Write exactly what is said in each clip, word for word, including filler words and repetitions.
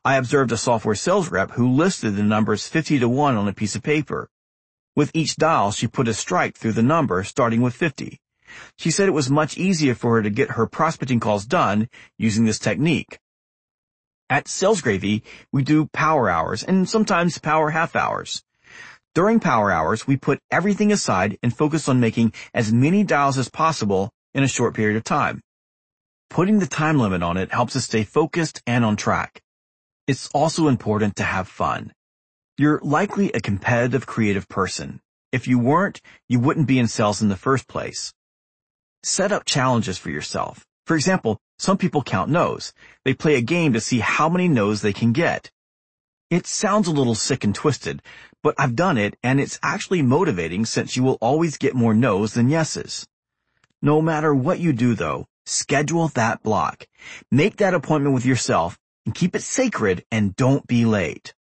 I observed a software sales rep who listed the numbers fifty to one on a piece of paper. With each dial, she put a strike through the number, starting with fifty. She said it was much easier for her to get her prospecting calls done using this technique. At Sales Gravy, we do power hours and sometimes power half hours. During power hours, we put everything aside and focus on making as many dials as possible in a short period of time. Putting the time limit on it helps us stay focused and on track. It's also important to have fun. You're likely a competitive, creative person. If you weren't, you wouldn't be in sales in the first place. Set up challenges for yourself. For example, some people count no's. They play a game to see how many no's they can get. It sounds a little sick and twisted, but I've done it, and it's actually motivating since you will always get more no's than yeses. No matter what you do, though, schedule that block. Make that appointment with yourself and keep it sacred, and don't be late.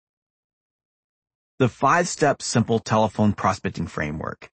The five-step simple telephone prospecting framework.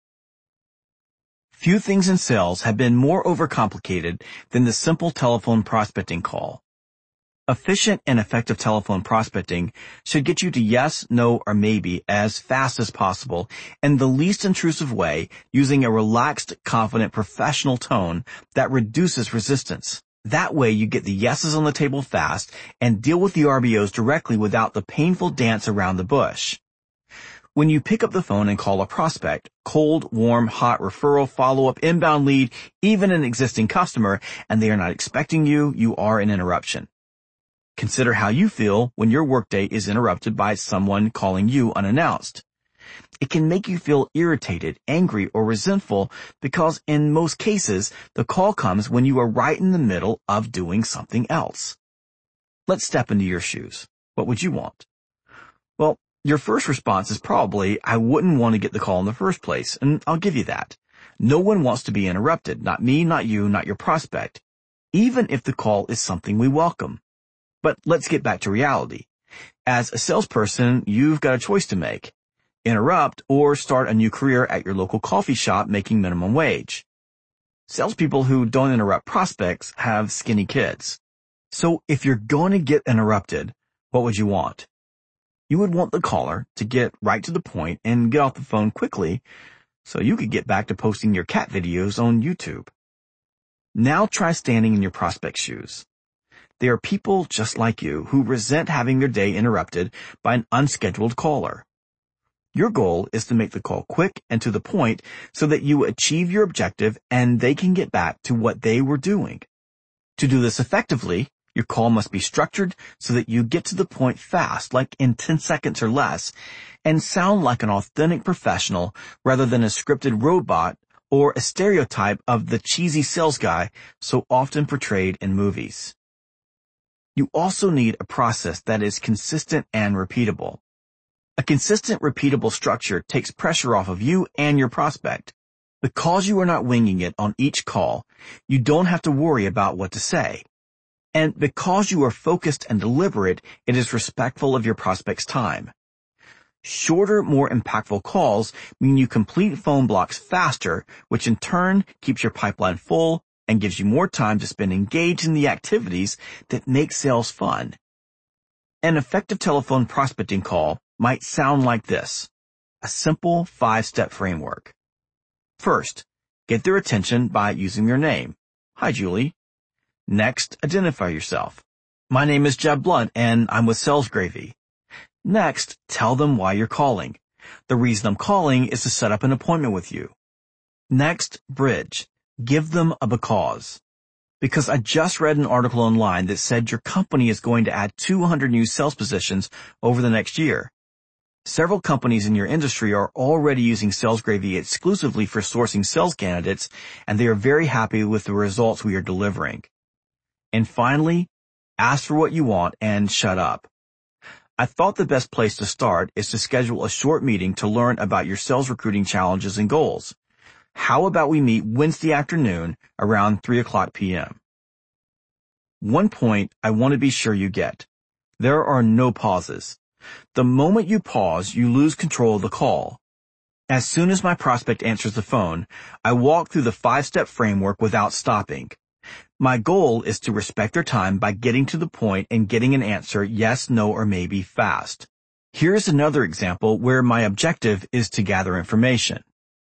Few things in sales have been more overcomplicated than the simple telephone prospecting call. Efficient and effective telephone prospecting should get you to yes, no, or maybe as fast as possible in the least intrusive way, using a relaxed, confident, professional tone that reduces resistance. That way you get the yeses on the table fast and deal with the R B Os directly without the painful dance around the bush. When you pick up the phone and call a prospect, cold, warm, hot, referral, follow-up, inbound lead, even an existing customer, and they are not expecting you, you are an interruption. Consider how you feel when your workday is interrupted by someone calling you unannounced. It can make you feel irritated, angry, or resentful because in most cases, the call comes when you are right in the middle of doing something else. Let's step into your shoes. What would you want? Well, your first response is probably, I wouldn't want to get the call in the first place, and I'll give you that. No one wants to be interrupted, not me, not you, not your prospect, even if the call is something we welcome. But let's get back to reality. As a salesperson, you've got a choice to make. Interrupt or start a new career at your local coffee shop making minimum wage. Salespeople who don't interrupt prospects have skinny kids. So if you're going to get interrupted, what would you want? You would want the caller to get right to the point and get off the phone quickly so you could get back to posting your cat videos on YouTube. Now try standing in your prospect's shoes. They are people just like you who resent having their day interrupted by an unscheduled caller. Your goal is to make the call quick and to the point so that you achieve your objective and they can get back to what they were doing. To do this effectively, your call must be structured so that you get to the point fast, like in ten seconds or less, and sound like an authentic professional rather than a scripted robot or a stereotype of the cheesy sales guy so often portrayed in movies. You also need a process that is consistent and repeatable. A consistent, repeatable structure takes pressure off of you and your prospect. Because you are not winging it on each call, you don't have to worry about what to say. And because you are focused and deliberate, it is respectful of your prospect's time. Shorter, more impactful calls mean you complete phone blocks faster, which in turn keeps your pipeline full and gives you more time to spend engaged in the activities that make sales fun. An effective telephone prospecting call might sound like this: a simple five-step framework. First, get their attention by using their name. Hi, Julie. Next, identify yourself. My name is Jeb Blunt, and I'm with Sales Gravy. Next, tell them why you're calling. The reason I'm calling is to set up an appointment with you. Next, bridge. Give them a because. Because I just read an article online that said your company is going to add two hundred new sales positions over the next year. Several companies in your industry are already using Sales Gravy exclusively for sourcing sales candidates, and they are very happy with the results we are delivering. And finally, ask for what you want and shut up. I thought the best place to start is to schedule a short meeting to learn about your sales recruiting challenges and goals. How about we meet Wednesday afternoon around three o'clock p.m.? One point I want to be sure you get. There are no pauses. The moment you pause, you lose control of the call. As soon as my prospect answers the phone, I walk through the five-step framework without stopping. My goal is to respect their time by getting to the point and getting an answer yes, no, or maybe fast. Here's another example where my objective is to gather information.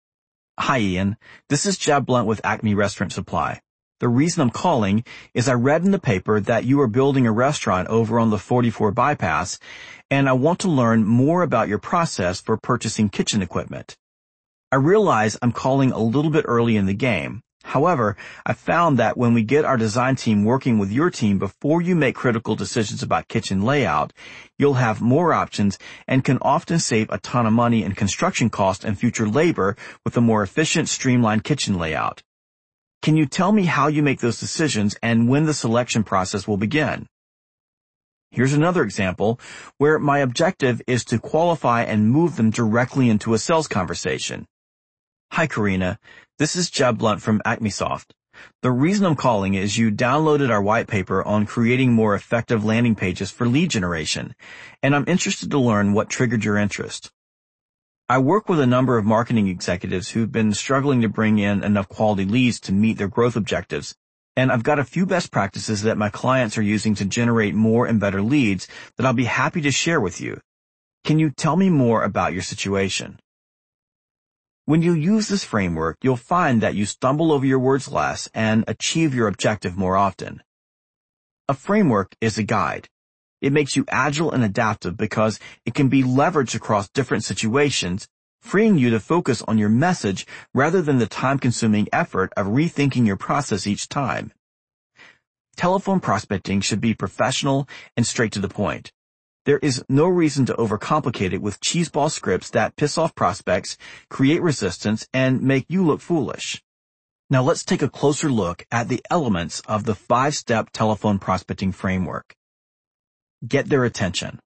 Hi Ian, this is Jeb Blunt with Acme Restaurant Supply. The reason I'm calling is I read in the paper that you are building a restaurant over on the forty-four bypass, and I want to learn more about your process for purchasing kitchen equipment. I realize I'm calling a little bit early in the game. However, I found that when we get our design team working with your team before you make critical decisions about kitchen layout, you'll have more options and can often save a ton of money in construction cost and future labor with a more efficient, streamlined kitchen layout. Can you tell me how you make those decisions and when the selection process will begin? Here's another example where my objective is to qualify and move them directly into a sales conversation. Hi Karina, this is Jeb Blunt from AcmeSoft. The reason I'm calling is you downloaded our white paper on creating more effective landing pages for lead generation, and I'm interested to learn what triggered your interest. I work with a number of marketing executives who've been struggling to bring in enough quality leads to meet their growth objectives, and I've got a few best practices that my clients are using to generate more and better leads that I'll be happy to share with you. Can you tell me more about your situation? When you use this framework, you'll find that you stumble over your words less and achieve your objective more often. A framework is a guide. It makes you agile and adaptive because it can be leveraged across different situations, freeing you to focus on your message rather than the time-consuming effort of rethinking your process each time. Telephone prospecting should be professional and straight to the point. There is no reason to overcomplicate it with cheeseball scripts that piss off prospects, create resistance, and make you look foolish. Now let's take a closer look at the elements of the five-step telephone prospecting framework. Get their attention.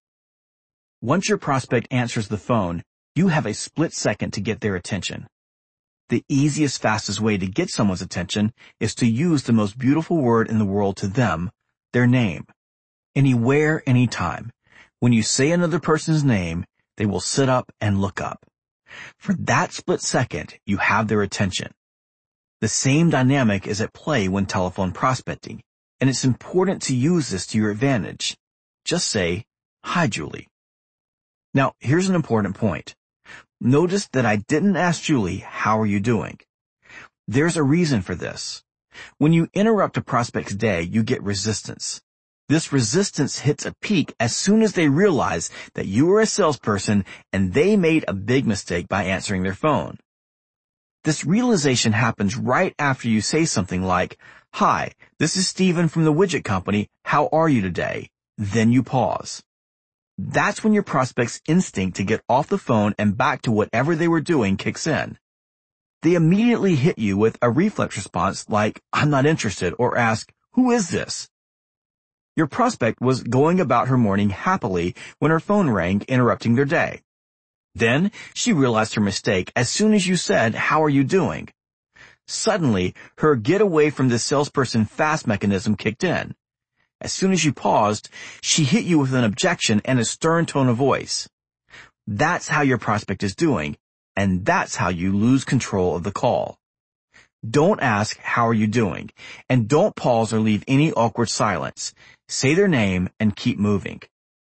Once your prospect answers the phone, you have a split second to get their attention. The easiest, fastest way to get someone's attention is to use the most beautiful word in the world to them, their name. Anywhere, anytime. When you say another person's name, they will sit up and look up. For that split second, you have their attention. The same dynamic is at play when telephone prospecting, and it's important to use this to your advantage. Just say, "Hi, Julie." Now, here's an important point. Notice that I didn't ask Julie, "How are you doing?" There's a reason for this. When you interrupt a prospect's day, you get resistance. This resistance hits a peak as soon as they realize that you are a salesperson and they made a big mistake by answering their phone. This realization happens right after you say something like, "Hi, this is Steven from the widget company. How are you today?" Then you pause. That's when your prospect's instinct to get off the phone and back to whatever they were doing kicks in. They immediately hit you with a reflex response like, "I'm not interested," or ask, "Who is this?" Your prospect was going about her morning happily when her phone rang, interrupting their day. Then she realized her mistake as soon as you said, "How are you doing?" Suddenly, her get away from the salesperson fast mechanism kicked in. As soon as you paused, she hit you with an objection and a stern tone of voice. That's how your prospect is doing, and that's how you lose control of the call. Don't ask, "How are you doing?" and don't pause or leave any awkward silence. Say their name and keep moving.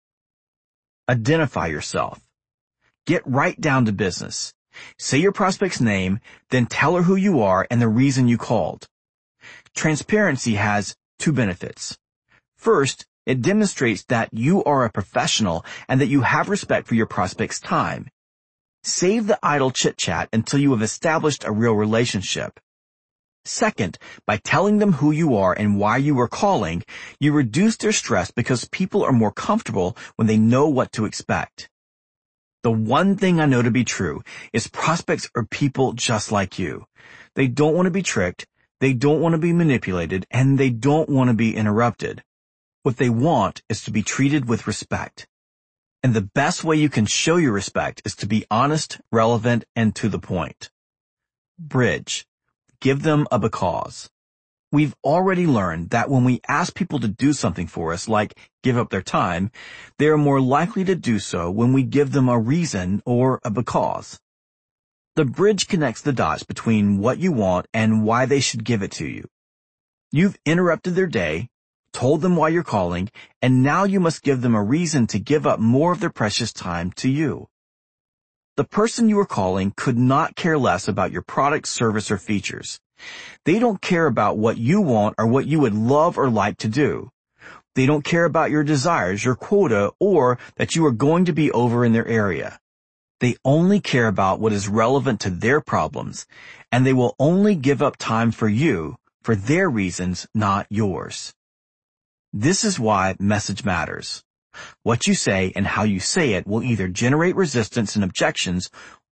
Identify yourself. Get right down to business. Say your prospect's name, then tell her who you are and the reason you called. Transparency has two benefits. First, it demonstrates that you are a professional and that you have respect for your prospect's time. Save the idle chit-chat until you have established a real relationship. Second, by telling them who you are and why you are calling, you reduce their stress because people are more comfortable when they know what to expect. The one thing I know to be true is prospects are people just like you. They don't want to be tricked, they don't want to be manipulated, and they don't want to be interrupted. What they want is to be treated with respect. And the best way you can show your respect is to be honest, relevant, and to the point. Bridge. Give them a because. We've already learned that when we ask people to do something for us, like give up their time, they are more likely to do so when we give them a reason or a because. The bridge connects the dots between what you want and why they should give it to you. You've interrupted their day, told them why you're calling, and now you must give them a reason to give up more of their precious time to you. The person you are calling could not care less about your product, service, or features. They don't care about what you want or what you would love or like to do. They don't care about your desires, your quota, or that you are going to be over in their area. They only care about what is relevant to their problems, and they will only give up time for you for their reasons, not yours. This is why message matters. What you say and how you say it will either generate resistance and objections,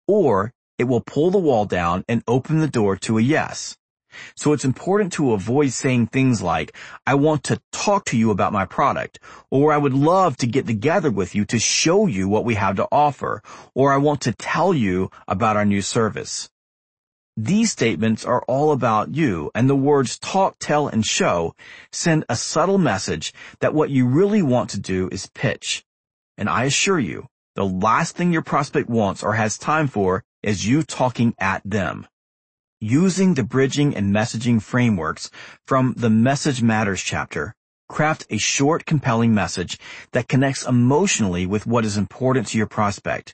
or it will pull the wall down and open the door to a yes. So it's important to avoid saying things like, I want to talk to you about my product, or I would love to get together with you to show you what we have to offer, or I want to tell you about our new service. These statements are all about you, and the words talk, tell, and show send a subtle message that what you really want to do is pitch. And I assure you, the last thing your prospect wants or has time for is you talking at them. Using the bridging and messaging frameworks from the Message Matters chapter, craft a short, compelling message that connects emotionally with what is important to your prospect.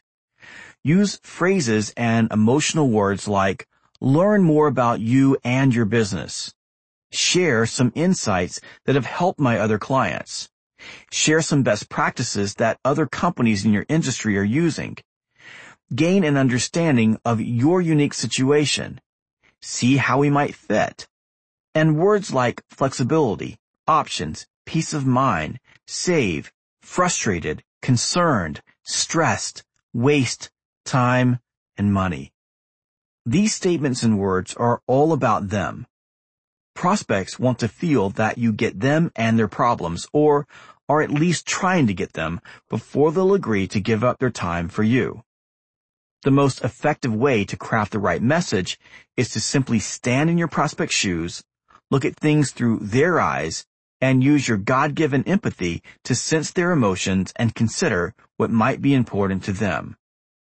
Use phrases and emotional words like, learn more about you and your business. Share some insights that have helped my other clients. Share some best practices that other companies in your industry are using. Gain an understanding of your unique situation. See how we might fit. And words like flexibility, options, peace of mind, save, frustrated, concerned, stressed, waste, time, and money. These statements and words are all about them. Prospects want to feel that you get them and their problems, or are at least trying to get them, before they'll agree to give up their time for you. The most effective way to craft the right message is to simply stand in your prospect's shoes, look at things through their eyes, and use your God-given empathy to sense their emotions and consider what might be important to them.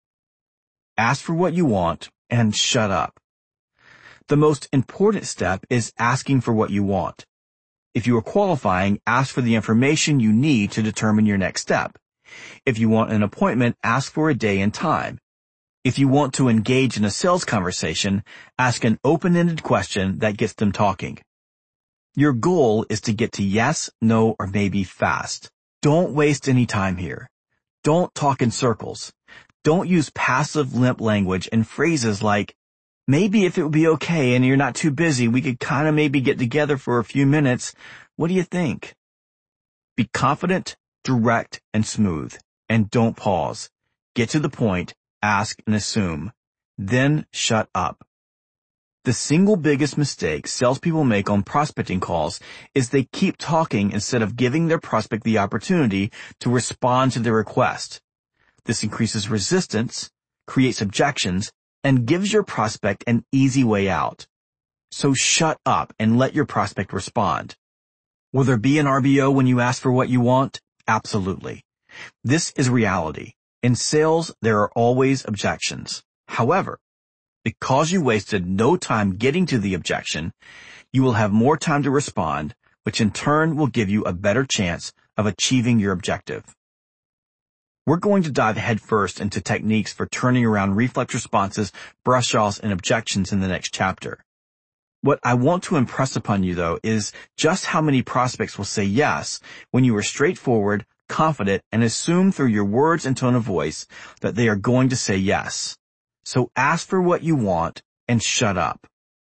Ask for what you want and shut up. The most important step is asking for what you want. If you are qualifying, ask for the information you need to determine your next step. If you want an appointment, ask for a day and time. If you want to engage in a sales conversation, ask an open-ended question that gets them talking. Your goal is to get to yes, no, or maybe fast. Don't waste any time here. Don't talk in circles. Don't use passive, limp language and phrases like, maybe if it would be okay and you're not too busy, we could kind of maybe get together for a few minutes. What do you think? Be confident, direct, and smooth, and don't pause. Get to the point, ask, and assume. Then shut up. The single biggest mistake salespeople make on prospecting calls is they keep talking instead of giving their prospect the opportunity to respond to their request. This increases resistance, creates objections, and gives your prospect an easy way out. So shut up and let your prospect respond. Will there be an R B O when you ask for what you want? Absolutely. This is reality. In sales, there are always objections. However, because you wasted no time getting to the objection, you will have more time to respond, which in turn will give you a better chance of achieving your objective. We're going to dive headfirst into techniques for turning around reflex responses, brush-offs, and objections in the next chapter. What I want to impress upon you, though, is just how many prospects will say yes when you are straightforward, confident, and assume through your words and tone of voice that they are going to say yes. So ask for what you want and shut up.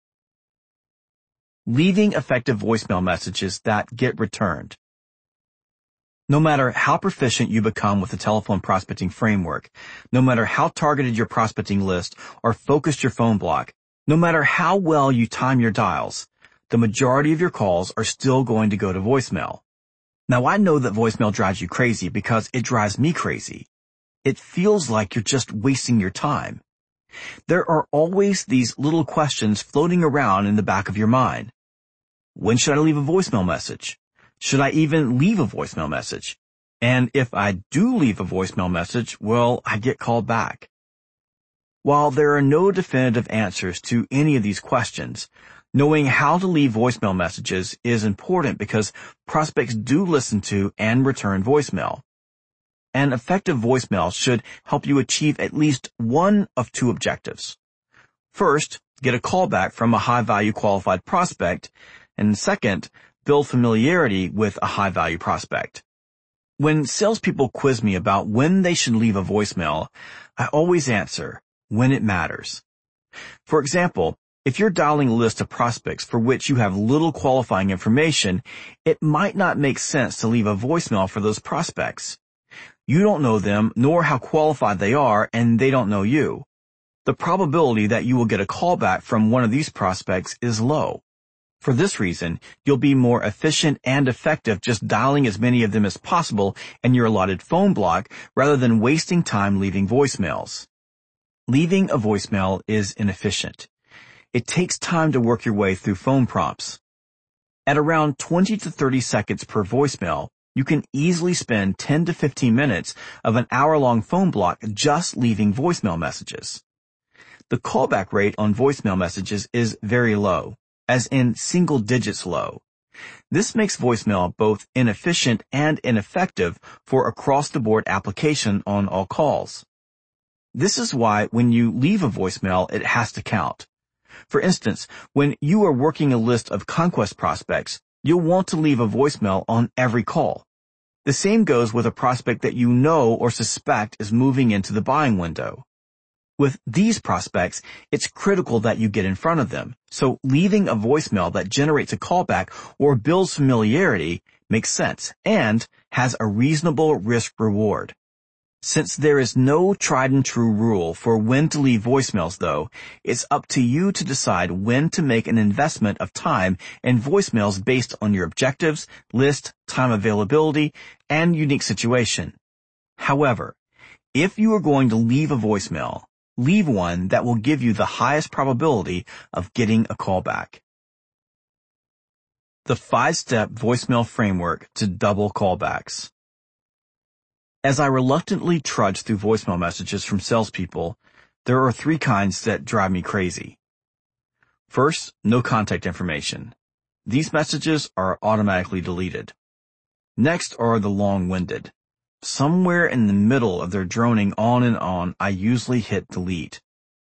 Leaving effective voicemail messages that get returned. No matter how proficient you become with the telephone prospecting framework, no matter how targeted your prospecting list or focused your phone block, no matter how well you time your dials, the majority of your calls are still going to go to voicemail. Now, I know that voicemail drives you crazy because it drives me crazy. It feels like you're just wasting your time. There are always these little questions floating around in the back of your mind. When should I leave a voicemail message? Should I even leave a voicemail message? And if I do leave a voicemail message, will I get called back? While there are no definitive answers to any of these questions, Knowing how to leave voicemail messages is important because prospects do listen to and return voicemail. An effective voicemail should help you achieve at least one of two objectives. First, get a callback from a high-value qualified prospect, and second, build familiarity with a high-value prospect. When salespeople quiz me about when they should leave a voicemail, I always answer, when it matters. For example, if you're dialing a list of prospects for which you have little qualifying information, it might not make sense to leave a voicemail for those prospects. You don't know them, nor how qualified they are, and they don't know you. The probability that you will get a callback from one of these prospects is low. For this reason, you'll be more efficient and effective just dialing as many of them as possible in your allotted phone block rather than wasting time leaving voicemails. Leaving a voicemail is inefficient. It takes time to work your way through phone prompts. At around twenty to thirty seconds per voicemail, you can easily spend ten to fifteen minutes of an hour-long phone block just leaving voicemail messages. The callback rate on voicemail messages is very low, as in single digits low. This makes voicemail both inefficient and ineffective for across-the-board application on all calls. This is why when you leave a voicemail, it has to count. For instance, when you are working a list of conquest prospects, you'll want to leave a voicemail on every call. The same goes with a prospect that you know or suspect is moving into the buying window. With these prospects, it's critical that you get in front of them, so leaving a voicemail that generates a callback or builds familiarity makes sense and has a reasonable risk-reward. Since there is no tried-and-true rule for when to leave voicemails, though, it's up to you to decide when to make an investment of time in voicemails based on your objectives, list, time availability, and unique situation. However, if you are going to leave a voicemail, leave one that will give you the highest probability of getting a callback. The five-step voicemail framework to double callbacks. As I reluctantly trudge through voicemail messages from salespeople, there are three kinds that drive me crazy. First, no contact information. These messages are automatically deleted. Next are the long-winded. Somewhere in the middle of their droning on and on, I usually hit delete.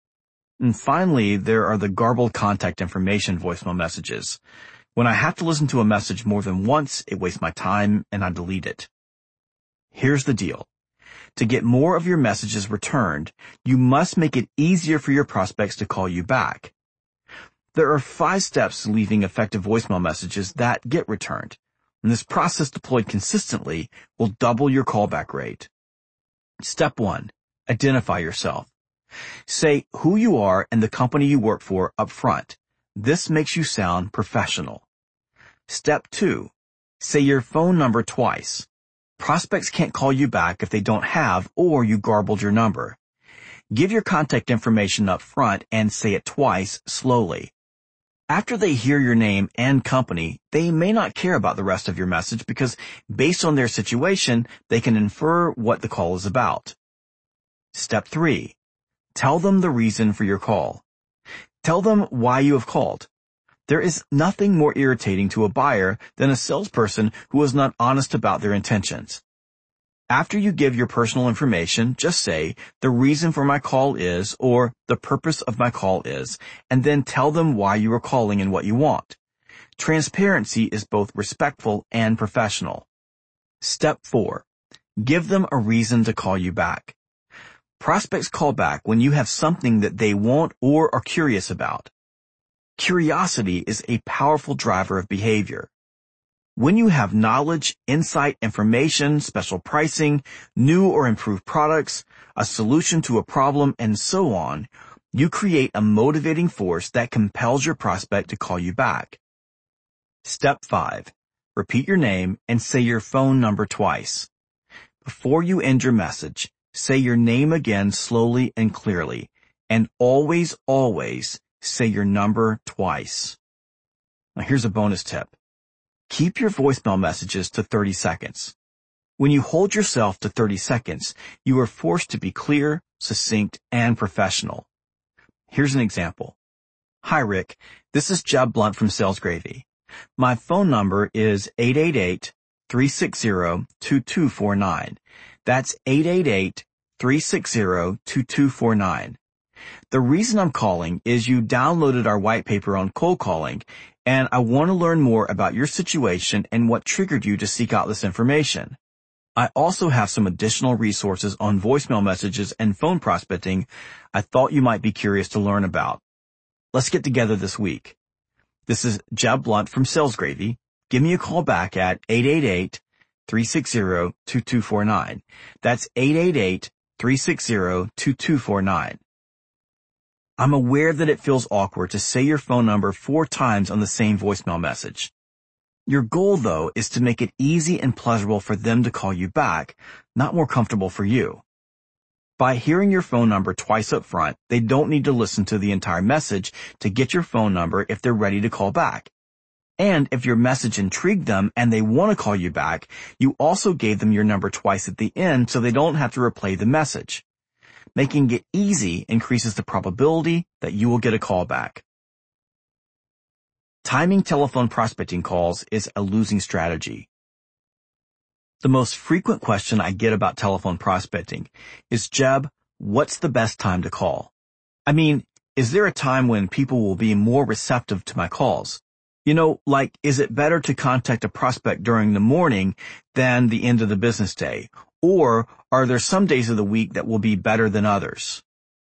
And finally, there are the garbled contact information voicemail messages. When I have to listen to a message more than once, it wastes my time and I delete it. Here's the deal. To get more of your messages returned, you must make it easier for your prospects to call you back. There are five steps to leaving effective voicemail messages that get returned, and this process deployed consistently will double your callback rate. Step one, identify yourself. Say who you are and the company you work for up front. This makes you sound professional. Step two, say your phone number twice. Prospects can't call you back if they don't have or you garbled your number. Give your contact information up front and say it twice slowly. After they hear your name and company, they may not care about the rest of your message because based on their situation, they can infer what the call is about. Step three, tell them the reason for your call. Tell them why you have called. There is nothing more irritating to a buyer than a salesperson who is not honest about their intentions. After you give your personal information, just say, the reason for my call is, or the purpose of my call is, and then tell them why you are calling and what you want. Transparency is both respectful and professional. Step four, give them a reason to call you back. Prospects call back when you have something that they want or are curious about. Curiosity is a powerful driver of behavior. When you have knowledge, insight, information, special pricing, new or improved products, a solution to a problem, and so on, you create a motivating force that compels your prospect to call you back. Step five, repeat your name and say your phone number twice. Before you end your message, say your name again slowly and clearly, and always, always, say your number twice. Now here's a bonus tip. Keep your voicemail messages to thirty seconds. When you hold yourself to thirty seconds, you are forced to be clear, succinct, and professional. Here's an example. Hi, Rick. This is Jeb Blunt from Sales Gravy. My phone number is eight eight eight, three six zero, two two four nine. That's eight eight eight, three six zero, two two four nine. The reason I'm calling is you downloaded our white paper on cold calling, and I want to learn more about your situation and what triggered you to seek out this information. I also have some additional resources on voicemail messages and phone prospecting I thought you might be curious to learn about. Let's get together this week. This is Jeb Blunt from Sales Gravy. Give me a call back at eight eight eight, three six zero, two two four nine. That's eight eight eight, three six zero, two two four nine. I'm aware that it feels awkward to say your phone number four times on the same voicemail message. Your goal, though, is to make it easy and pleasurable for them to call you back, not more comfortable for you. By hearing your phone number twice up front, they don't need to listen to the entire message to get your phone number if they're ready to call back. And if your message intrigued them and they want to call you back, you also gave them your number twice at the end so they don't have to replay the message. Making it easy increases the probability that you will get a call back. Timing telephone prospecting calls is a losing strategy. The most frequent question I get about telephone prospecting is, Jeb, what's the best time to call? I mean, is there a time when people will be more receptive to my calls? You know, like, is it better to contact a prospect during the morning than the end of the business day? Or are there some days of the week that will be better than others?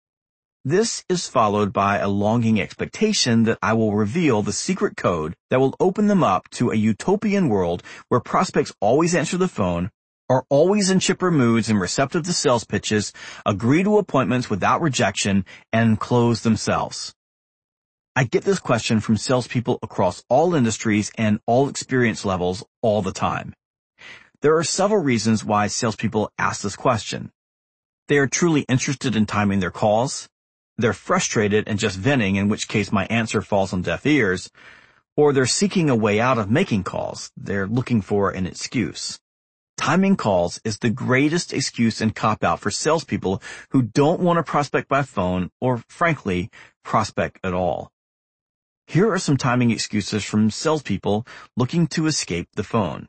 This is followed by a longing expectation that I will reveal the secret code that will open them up to a utopian world where prospects always answer the phone, are always in chipper moods and receptive to sales pitches, agree to appointments without rejection, and close themselves. I get this question from salespeople across all industries and all experience levels all the time. There are several reasons why salespeople ask this question. They are truly interested in timing their calls. They're frustrated and just venting, in which case my answer falls on deaf ears, or they're seeking a way out of making calls. They're looking for an excuse. Timing calls is the greatest excuse and cop-out for salespeople who don't want to prospect by phone or, frankly, prospect at all. Here are some timing excuses from salespeople looking to escape the phone.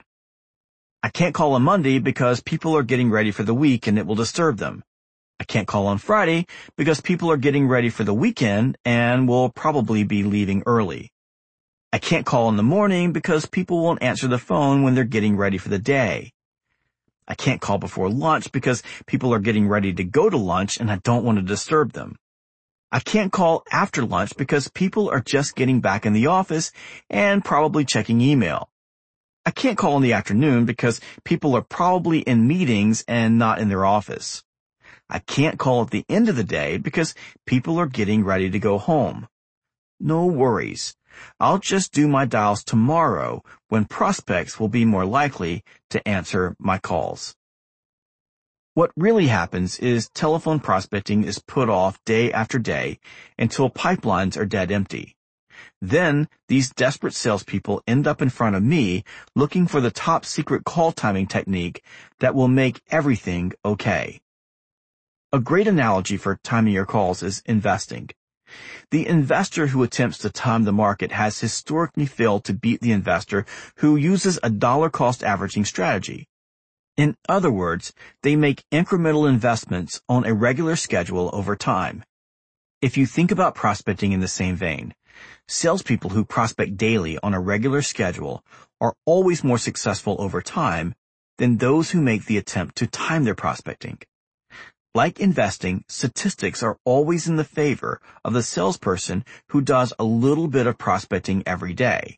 I can't call on Monday because people are getting ready for the week and it will disturb them. I can't call on Friday because people are getting ready for the weekend and will probably be leaving early. I can't call in the morning because people won't answer the phone when they're getting ready for the day. I can't call before lunch because people are getting ready to go to lunch and I don't want to disturb them. I can't call after lunch because people are just getting back in the office and probably checking email. I can't call in the afternoon because people are probably in meetings and not in their office. I can't call at the end of the day because people are getting ready to go home. No worries. I'll just do my dials tomorrow when prospects will be more likely to answer my calls. What really happens is telephone prospecting is put off day after day until pipelines are dead empty. Then these desperate salespeople end up in front of me looking for the top secret call timing technique that will make everything okay. A great analogy for timing your calls is investing. The investor who attempts to time the market has historically failed to beat the investor who uses a dollar-cost averaging strategy. In other words, they make incremental investments on a regular schedule over time. If you think about prospecting in the same vein, salespeople who prospect daily on a regular schedule are always more successful over time than those who make the attempt to time their prospecting. Like investing, statistics are always in the favor of the salesperson who does a little bit of prospecting every day.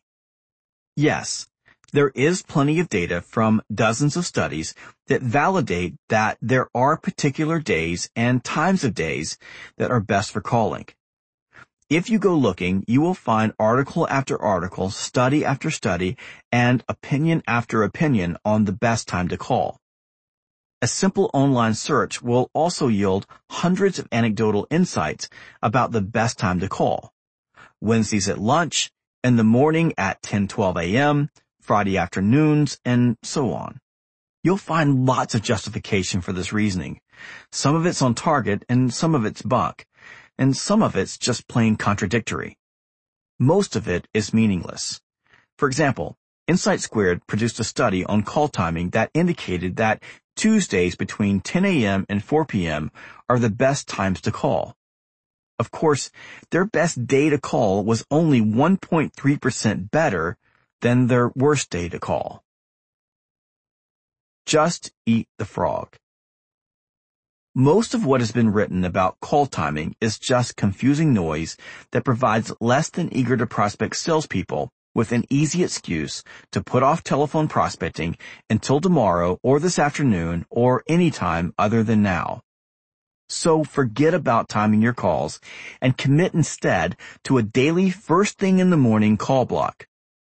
Yes, there is plenty of data from dozens of studies that validate that there are particular days and times of days that are best for calling. If you go looking, you will find article after article, study after study, and opinion after opinion on the best time to call. A simple online search will also yield hundreds of anecdotal insights about the best time to call. Wednesdays at lunch, in the morning at ten twelve a.m., Friday afternoons, and so on. You'll find lots of justification for this reasoning. Some of it's on target and some of it's bunk, and some of it's just plain contradictory. most of it is meaningless. For example, Insight Squared produced a study on call timing that indicated that Tuesdays between ten a.m. and four p.m. are the best times to call. Of course, their best day to call was only one point three percent better than their worst day to call. Just eat the frog. Most of what has been written about call timing is just confusing noise that provides less than eager to prospect salespeople with an easy excuse to put off telephone prospecting until tomorrow or this afternoon or any time other than now. So forget about timing your calls and commit instead to a daily first thing in the morning call block.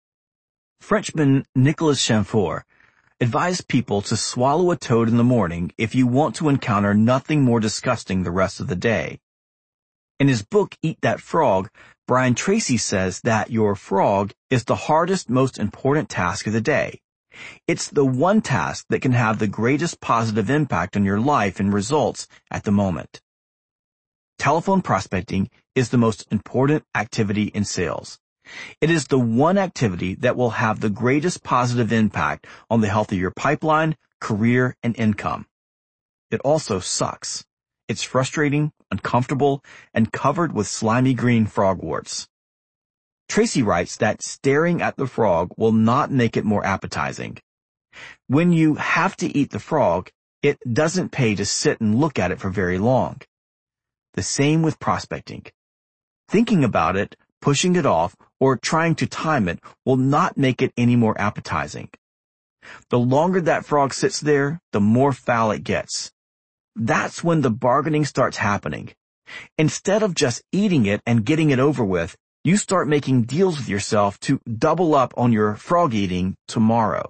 Frenchman Nicolas Chamfort advised people to swallow a toad in the morning if you want to encounter nothing more disgusting the rest of the day. In his book, Eat That Frog, Brian Tracy says that your frog is the hardest, most important task of the day. It's the one task that can have the greatest positive impact on your life and results at the moment. Telephone prospecting is the most important activity in sales. It is the one activity that will have the greatest positive impact on the health of your pipeline, career, and income. It also sucks. It's frustrating, uncomfortable, and covered with slimy green frog warts. Tracy writes that staring at the frog will not make it more appetizing. When you have to eat the frog, it doesn't pay to sit and look at it for very long. The same with prospecting. Thinking about it, pushing it off, or trying to time it will not make it any more appetizing. The longer that frog sits there, the more foul it gets. That's when the bargaining starts happening. Instead of just eating it and getting it over with, you start making deals with yourself to double up on your frog eating tomorrow.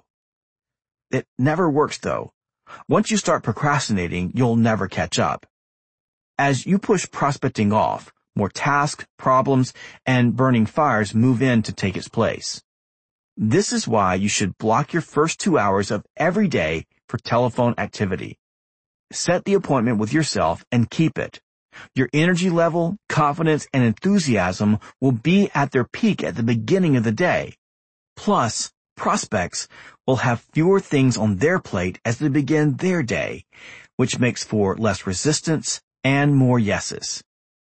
It never works though. Once you start procrastinating, you'll never catch up. As you push prospecting off, more tasks, problems, and burning fires move in to take its place. This is why you should block your first two hours of every day for telephone activity. Set the appointment with yourself and keep it. Your energy level, confidence, and enthusiasm will be at their peak at the beginning of the day. Plus, prospects will have fewer things on their plate as they begin their day, which makes for less resistance and more yeses.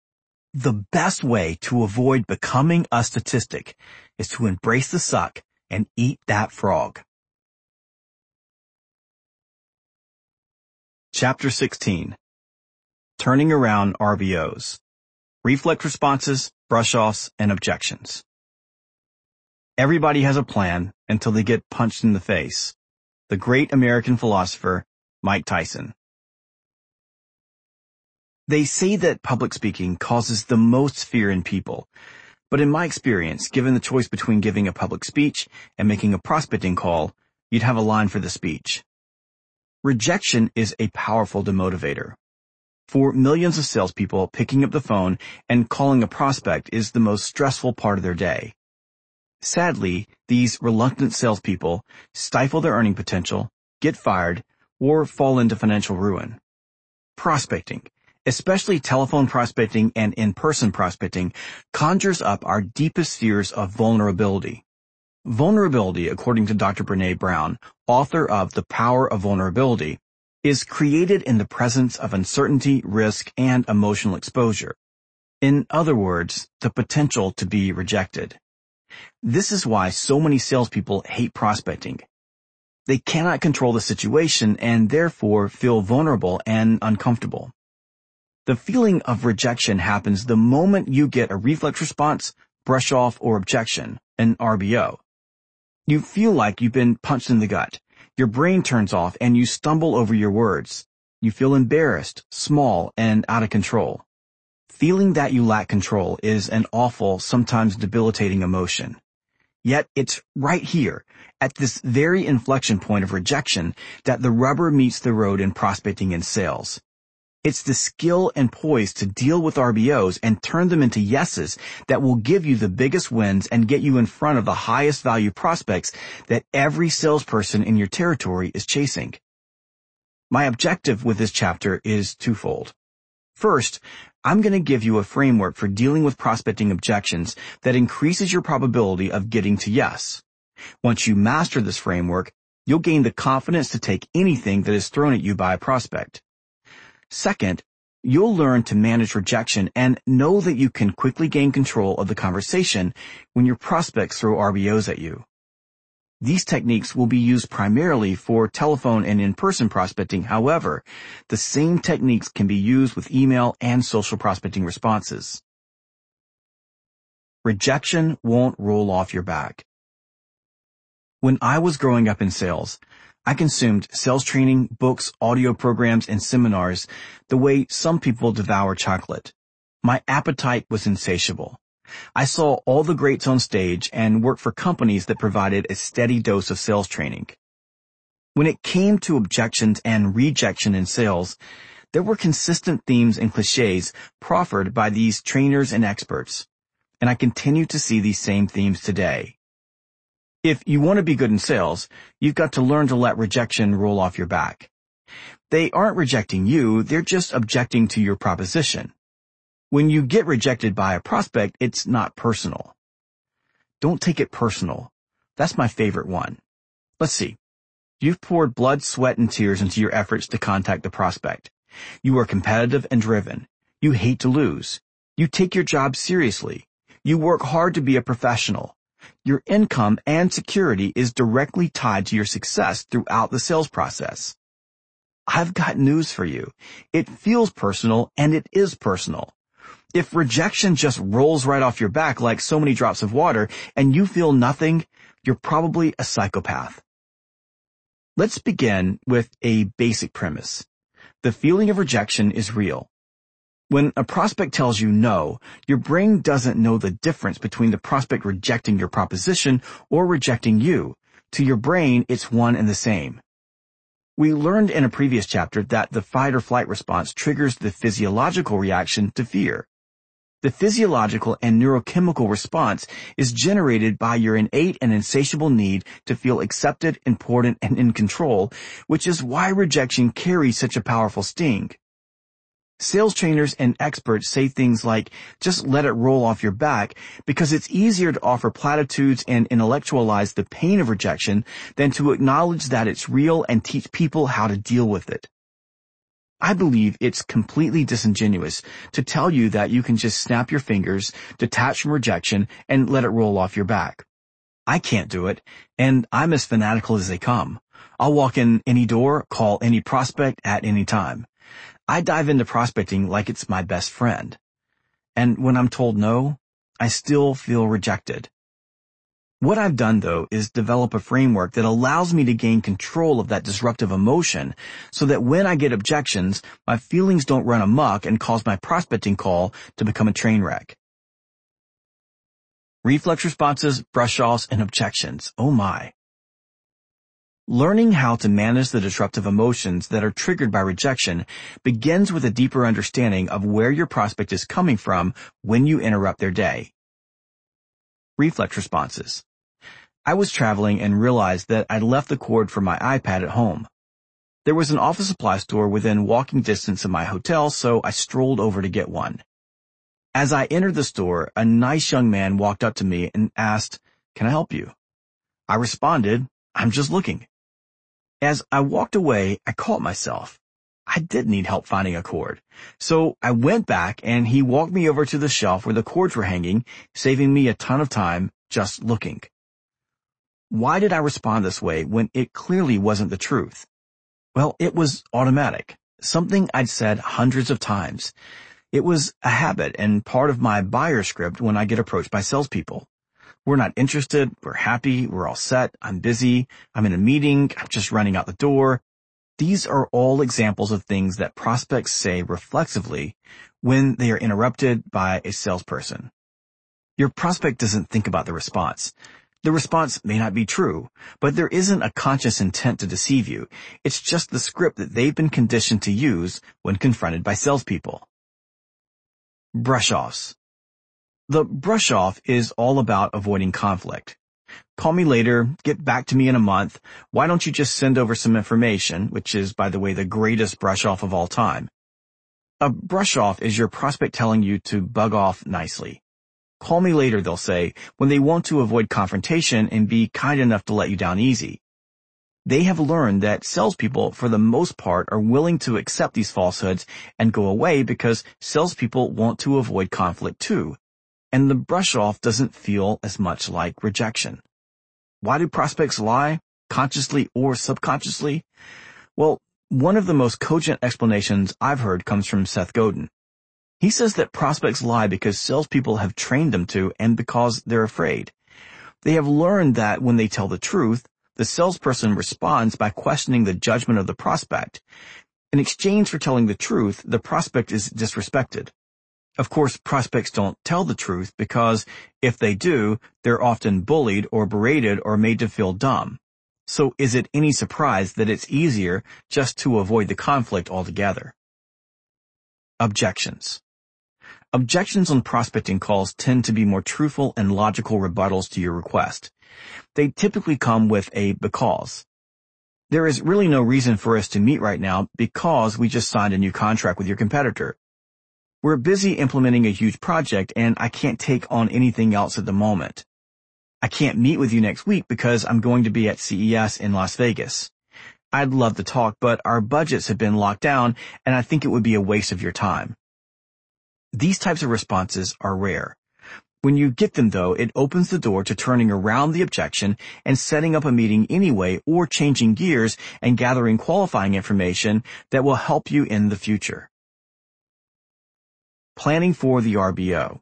The best way to avoid becoming a statistic is to embrace the suck and eat that frog. Chapter sixteen. Turning Around R B Os. Reflex Responses, Brush-Offs, and Objections. Everybody has a plan until they get punched in the face. The great American philosopher, Mike Tyson. They say that public speaking causes the most fear in people, but in my experience, given the choice between giving a public speech and making a prospecting call, you'd have a line for the speech. Rejection is a powerful demotivator. For millions of salespeople, picking up the phone and calling a prospect is the most stressful part of their day. Sadly, these reluctant salespeople stifle their earning potential, get fired, or fall into financial ruin. Prospecting, especially telephone prospecting and in-person prospecting, conjures up our deepest fears of vulnerability. Vulnerability, according to Doctor Brené Brown, author of The Power of Vulnerability, is created in the presence of uncertainty, risk, and emotional exposure. In other words, the potential to be rejected. This is why so many salespeople hate prospecting. They cannot control the situation and therefore feel vulnerable and uncomfortable. The feeling of rejection happens the moment you get a reflex response, brush off, or objection, an R B O. You feel like you've been punched in the gut. Your brain turns off and you stumble over your words. You feel embarrassed, small, and out of control. Feeling that you lack control is an awful, sometimes debilitating emotion. Yet it's right here, at this very inflection point of rejection, that the rubber meets the road in prospecting and sales. It's the skill and poise to deal with R B Os and turn them into yeses that will give you the biggest wins and get you in front of the highest value prospects that every salesperson in your territory is chasing. My objective with this chapter is twofold. First, I'm going to give you a framework for dealing with prospecting objections that increases your probability of getting to yes. Once you master this framework, you'll gain the confidence to take anything that is thrown at you by a prospect. Second, you'll learn to manage rejection and know that you can quickly gain control of the conversation when your prospects throw R B Os at you. These techniques will be used primarily for telephone and in-person prospecting. However, the same techniques can be used with email and social prospecting responses. Rejection won't roll off your back. When I was growing up in sales, I consumed sales training, books, audio programs, and seminars the way some people devour chocolate. My appetite was insatiable. I saw all the greats on stage and worked for companies that provided a steady dose of sales training. When it came to objections and rejection in sales, there were consistent themes and cliches proffered by these trainers and experts, and I continue to see these same themes today. If you want to be good in sales, you've got to learn to let rejection roll off your back. They aren't rejecting you, they're just objecting to your proposition. When you get rejected by a prospect, it's not personal. Don't take it personal. That's my favorite one. Let's see. You've poured blood, sweat, and tears into your efforts to contact the prospect. You are competitive and driven. You hate to lose. You take your job seriously. You work hard to be a professional. Your income and security is directly tied to your success throughout the sales process. I've got news for you. It feels personal, and it is personal. If rejection just rolls right off your back like so many drops of water and you feel nothing, you're probably a psychopath. Let's begin with a basic premise. The feeling of rejection is real. When a prospect tells you no, your brain doesn't know the difference between the prospect rejecting your proposition or rejecting you. To your brain, it's one and the same. We learned in a previous chapter that the fight or flight response triggers the physiological reaction to fear. The physiological and neurochemical response is generated by your innate and insatiable need to feel accepted, important, and in control, which is why rejection carries such a powerful sting. Sales trainers and experts say things like, just let it roll off your back, because it's easier to offer platitudes and intellectualize the pain of rejection than to acknowledge that it's real and teach people how to deal with it. I believe it's completely disingenuous to tell you that you can just snap your fingers, detach from rejection, and let it roll off your back. I can't do it, and I'm as fanatical as they come. I'll walk in any door, call any prospect at any time. I dive into prospecting like it's my best friend. And when I'm told no, I still feel rejected. What I've done, though, is develop a framework that allows me to gain control of that disruptive emotion so that when I get objections, my feelings don't run amok and cause my prospecting call to become a train wreck. Reflex responses, brush-offs, and objections. Oh my. Learning how to manage the disruptive emotions that are triggered by rejection begins with a deeper understanding of where your prospect is coming from when you interrupt their day. Reflex responses. I was traveling and realized that I'd left the cord for my iPad at home. There was an office supply store within walking distance of my hotel, so I strolled over to get one. As I entered the store, a nice young man walked up to me and asked, "Can I help you?" I responded, "I'm just looking." As I walked away, I caught myself. I did need help finding a cord. So I went back and he walked me over to the shelf where the cords were hanging, saving me a ton of time just looking. Why did I respond this way when it clearly wasn't the truth? Well, it was automatic, something I'd said hundreds of times. It was a habit and part of my buyer script when I get approached by salespeople. We're not interested, we're happy, we're all set, I'm busy, I'm in a meeting, I'm just running out the door. These are all examples of things that prospects say reflexively when they are interrupted by a salesperson. Your prospect doesn't think about the response. The response may not be true, but there isn't a conscious intent to deceive you. It's just the script that they've been conditioned to use when confronted by salespeople. Brush-offs. The brush-off is all about avoiding conflict. Call me later, get back to me in a month, why don't you just send over some information, which is, by the way, the greatest brush-off of all time. A brush-off is your prospect telling you to bug off nicely. Call me later, they'll say, when they want to avoid confrontation and be kind enough to let you down easy. They have learned that salespeople, for the most part, are willing to accept these falsehoods and go away because salespeople want to avoid conflict too, and the brush-off doesn't feel as much like rejection. Why do prospects lie, consciously or subconsciously? Well, one of the most cogent explanations I've heard comes from Seth Godin. He says that prospects lie because salespeople have trained them to and because they're afraid. They have learned that when they tell the truth, the salesperson responds by questioning the judgment of the prospect. In exchange for telling the truth, the prospect is disrespected. Of course, prospects don't tell the truth because if they do, they're often bullied or berated or made to feel dumb. So is it any surprise that it's easier just to avoid the conflict altogether? Objections. Objections on prospecting calls tend to be more truthful and logical rebuttals to your request. They typically come with a because. There is really no reason for us to meet right now because we just signed a new contract with your competitor. We're busy implementing a huge project and I can't take on anything else at the moment. I can't meet with you next week because I'm going to be at C E S in Las Vegas. I'd love to talk, but our budgets have been locked down and I think it would be a waste of your time. These types of responses are rare. When you get them, though, it opens the door to turning around the objection and setting up a meeting anyway or changing gears and gathering qualifying information that will help you in the future. Planning for the R B O.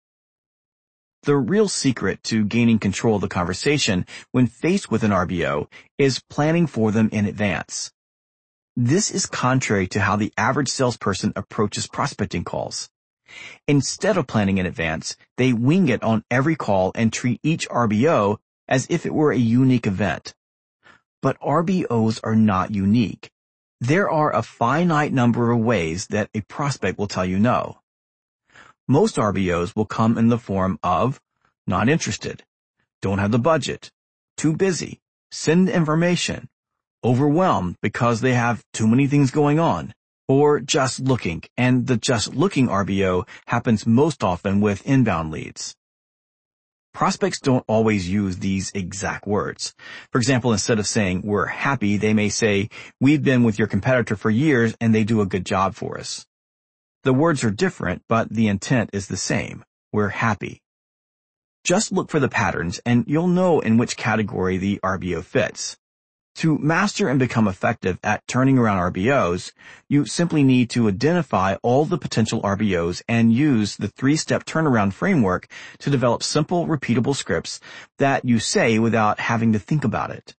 The real secret to gaining control of the conversation when faced with an R B O is planning for them in advance. This is contrary to how the average salesperson approaches prospecting calls. Instead of planning in advance, they wing it on every call and treat each R B O as if it were a unique event. But R B Os are not unique. There are a finite number of ways that a prospect will tell you no. Most R B Os will come in the form of not interested, don't have the budget, too busy, send information, overwhelmed because they have too many things going on, or just looking, and the just looking R B O happens most often with inbound leads. Prospects don't always use these exact words. For example, instead of saying, we're happy, they may say, we've been with your competitor for years and they do a good job for us. The words are different, but the intent is the same. We're happy. Just look for the patterns and you'll know in which category the R B O fits. To master and become effective at turning around R B Os, you simply need to identify all the potential R B Os and use the three-step turnaround framework to develop simple, repeatable scripts that you say without having to think about it.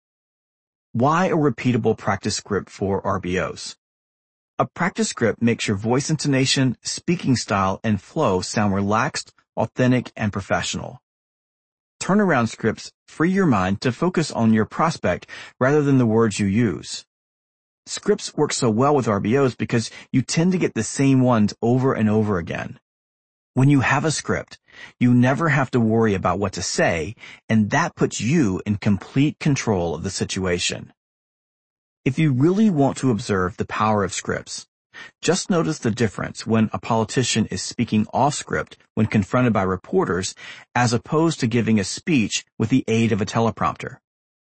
Why a repeatable practice script for R B Os? A practice script makes your voice intonation, speaking style, and flow sound relaxed, authentic, and professional. Turnaround scripts free your mind to focus on your prospect rather than the words you use. Scripts work so well with R B Os because you tend to get the same ones over and over again. When you have a script, you never have to worry about what to say, and that puts you in complete control of the situation. If you really want to observe the power of scripts, just notice the difference when a politician is speaking off script when confronted by reporters as opposed to giving a speech with the aid of a teleprompter.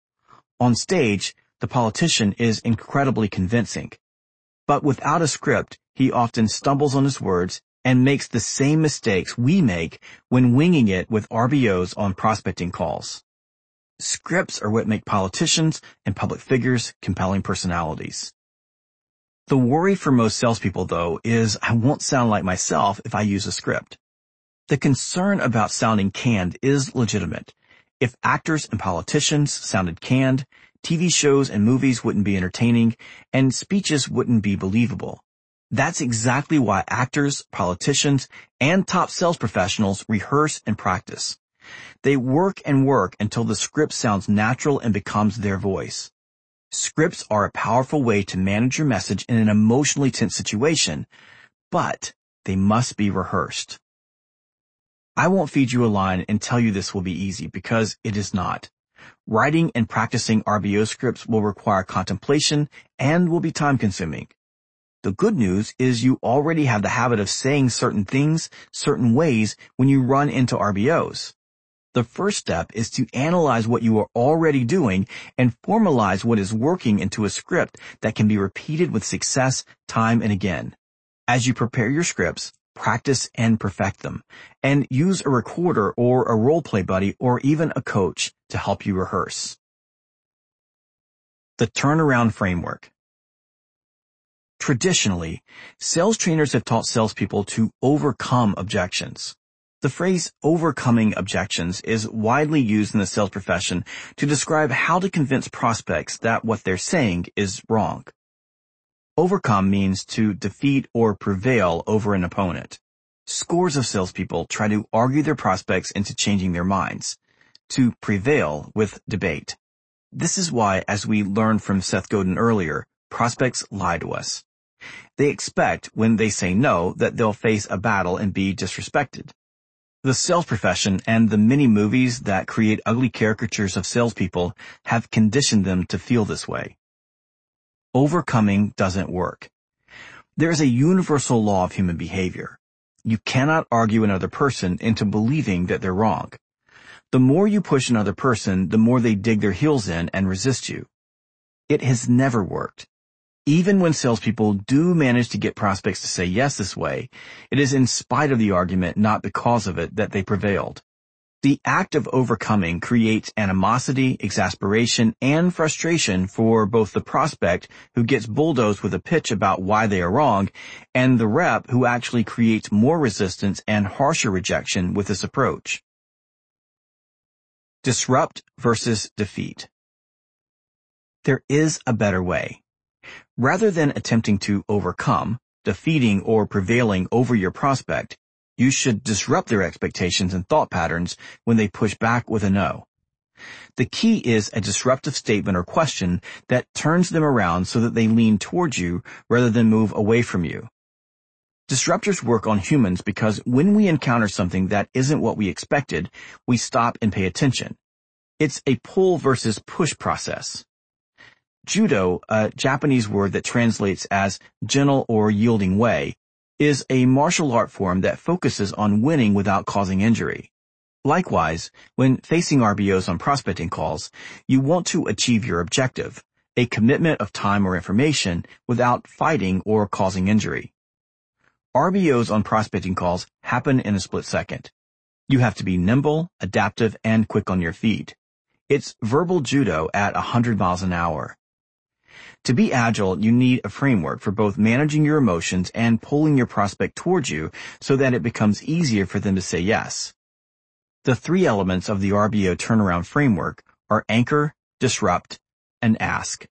On stage, the politician is incredibly convincing, but without a script, he often stumbles on his words and makes the same mistakes we make when winging it with R B Os on prospecting calls. Scripts are what make politicians and public figures compelling personalities. The worry for most salespeople, though, is I won't sound like myself if I use a script. The concern about sounding canned is legitimate. If actors and politicians sounded canned, T V shows and movies wouldn't be entertaining, and speeches wouldn't be believable. That's exactly why actors, politicians, and top sales professionals rehearse and practice. They work and work until the script sounds natural and becomes their voice. Scripts are a powerful way to manage your message in an emotionally tense situation, but they must be rehearsed. I won't feed you a line and tell you this will be easy because it is not. Writing and practicing R B O scripts will require contemplation and will be time-consuming. The good news is you already have the habit of saying certain things certain ways when you run into R B Os. The first step is to analyze what you are already doing and formalize what is working into a script that can be repeated with success time and again. As you prepare your scripts, practice and perfect them, and use a recorder or a role-play buddy or even a coach to help you rehearse. The turnaround framework. Traditionally, sales trainers have taught salespeople to overcome objections. The phrase overcoming objections is widely used in the sales profession to describe how to convince prospects that what they're saying is wrong. Overcome means to defeat or prevail over an opponent. Scores of salespeople try to argue their prospects into changing their minds, to prevail with debate. This is why, as we learned from Seth Godin earlier, prospects lie to us. They expect, when they say no, that they'll face a battle and be disrespected. The sales profession and the many movies that create ugly caricatures of salespeople have conditioned them to feel this way. Overcoming doesn't work. There is a universal law of human behavior. You cannot argue another person into believing that they're wrong. The more you push another person, the more they dig their heels in and resist you. It has never worked. Even when salespeople do manage to get prospects to say yes this way, it is in spite of the argument, not because of it, that they prevailed. The act of overcoming creates animosity, exasperation, and frustration for both the prospect who gets bulldozed with a pitch about why they are wrong, and the rep who actually creates more resistance and harsher rejection with this approach. Disrupt versus defeat. There is a better way. Rather than attempting to overcome, defeating or prevailing over your prospect, you should disrupt their expectations and thought patterns when they push back with a no. The key is a disruptive statement or question that turns them around so that they lean towards you rather than move away from you. Disruptors work on humans because when we encounter something that isn't what we expected, we stop and pay attention. It's a pull versus push process. Judo, a Japanese word that translates as gentle or yielding way, is a martial art form that focuses on winning without causing injury. Likewise, when facing R B Os on prospecting calls, you want to achieve your objective, a commitment of time or information, without fighting or causing injury. R B Os on prospecting calls happen in a split second. You have to be nimble, adaptive, and quick on your feet. It's verbal judo at one hundred miles an hour. To be agile, you need a framework for both managing your emotions and pulling your prospect towards you so that it becomes easier for them to say yes. The three elements of the R B O turnaround framework are anchor, disrupt, and ask.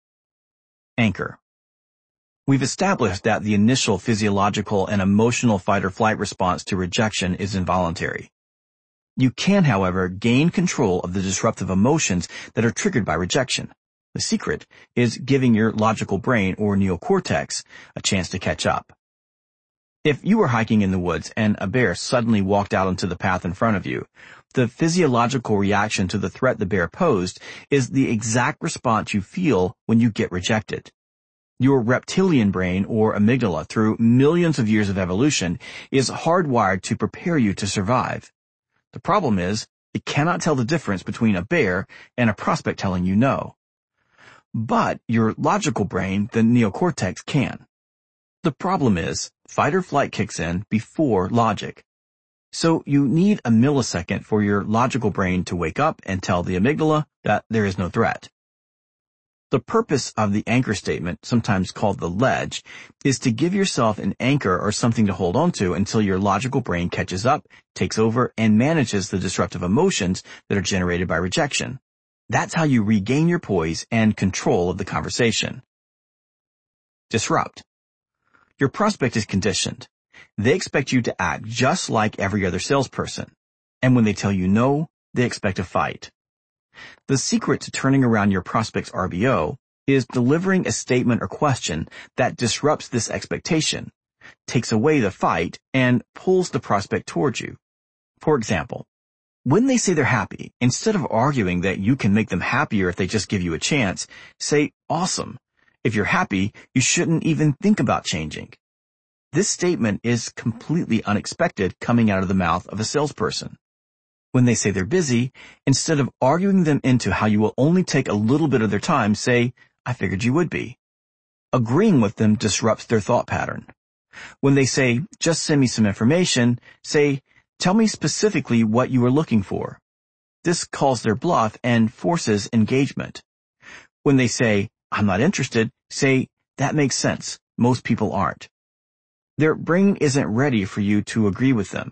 Anchor. We've established that the initial physiological and emotional fight-or-flight response to rejection is involuntary. You can, however, gain control of the disruptive emotions that are triggered by rejection. The secret is giving your logical brain, or neocortex, a chance to catch up. If you were hiking in the woods and a bear suddenly walked out onto the path in front of you, the physiological reaction to the threat the bear posed is the exact response you feel when you get rejected. Your reptilian brain, or amygdala, through millions of years of evolution, is hardwired to prepare you to survive. The problem is, it cannot tell the difference between a bear and a prospect telling you no. But your logical brain, the neocortex, can. The problem is, fight or flight kicks in before logic. So you need a millisecond for your logical brain to wake up and tell the amygdala that there is no threat. The purpose of the anchor statement, sometimes called the ledge, is to give yourself an anchor or something to hold on to until your logical brain catches up, takes over, and manages the disruptive emotions that are generated by rejection. That's how you regain your poise and control of the conversation. Disrupt. Your prospect is conditioned. They expect you to act just like every other salesperson. And when they tell you no, they expect a fight. The secret to turning around your prospect's R B O is delivering a statement or question that disrupts this expectation, takes away the fight, and pulls the prospect towards you. For example, when they say they're happy, instead of arguing that you can make them happier if they just give you a chance, say, awesome. If you're happy, you shouldn't even think about changing. This statement is completely unexpected coming out of the mouth of a salesperson. When they say they're busy, instead of arguing them into how you will only take a little bit of their time, say, I figured you would be. Agreeing with them disrupts their thought pattern. When they say, just send me some information, say, tell me specifically what you are looking for. This calls their bluff and forces engagement. When they say, I'm not interested, say, that makes sense. Most people aren't. Their brain isn't ready for you to agree with them.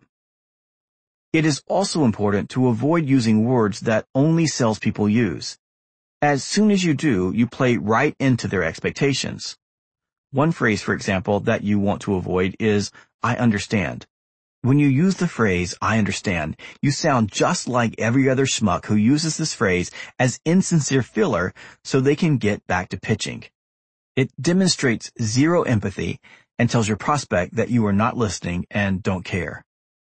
It is also important to avoid using words that only salespeople use. As soon as you do, you play right into their expectations. One phrase, for example, that you want to avoid is, I understand. When you use the phrase, I understand, you sound just like every other schmuck who uses this phrase as insincere filler so they can get back to pitching. It demonstrates zero empathy and tells your prospect that you are not listening and don't care.